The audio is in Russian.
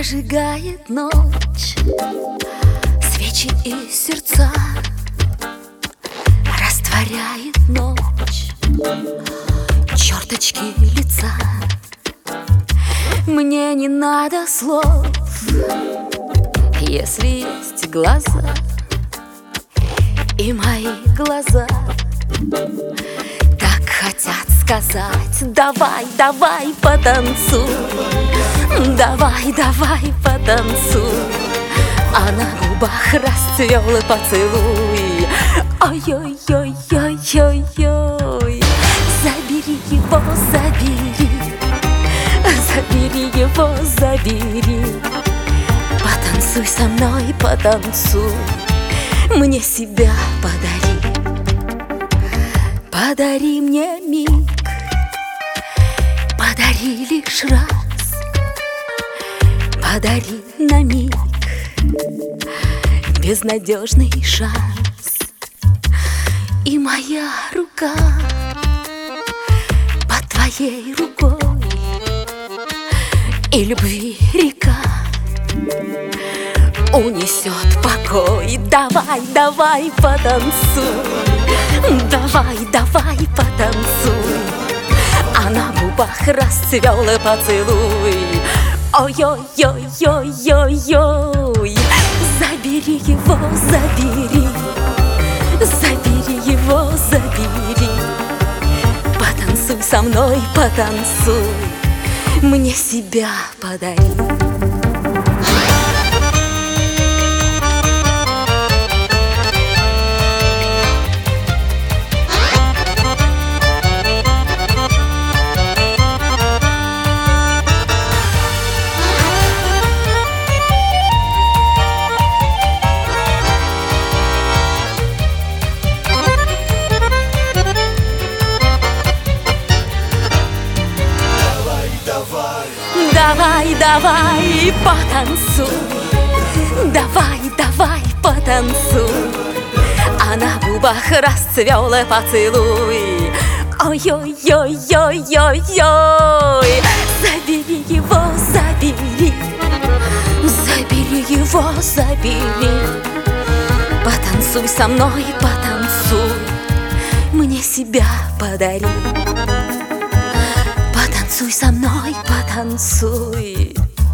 Зажигает ночь свечи и сердца, растворяет ночь черточки лица. Мне не надо слов, если есть глаза. И мои глаза так хотят сказать: давай, давай, потанцуй, давай, давай, потанцуй. А на губах расцвел поцелуй. Ой-ой-ой-ой-ой-ой. Забери его, забери, забери его, забери. Потанцуй со мной, потанцуй, мне себя подари. Подари мне миг, подари лишь раз, подари на миг безнадежный шанс. И моя рука под твоей рукой, и любви река унесет покой. Давай, давай, потанцуй, давай, давай, потанцуй. А на губах расцвел поцелуй. Ой-ой-ой-ой-ой-ой. Забери его, забери, забери его, забери. Потанцуй со мной, потанцуй, мне себя подари. Давай, давай, потанцуй, давай, давай, потанцуй. А на губах расцвел поцелуй. Ой-ой-ой-ой-ой-ой. Забери его, забери, забери его, забери. Потанцуй со мной, потанцуй, мне себя подари. Потанцуй со мной, потанцуй,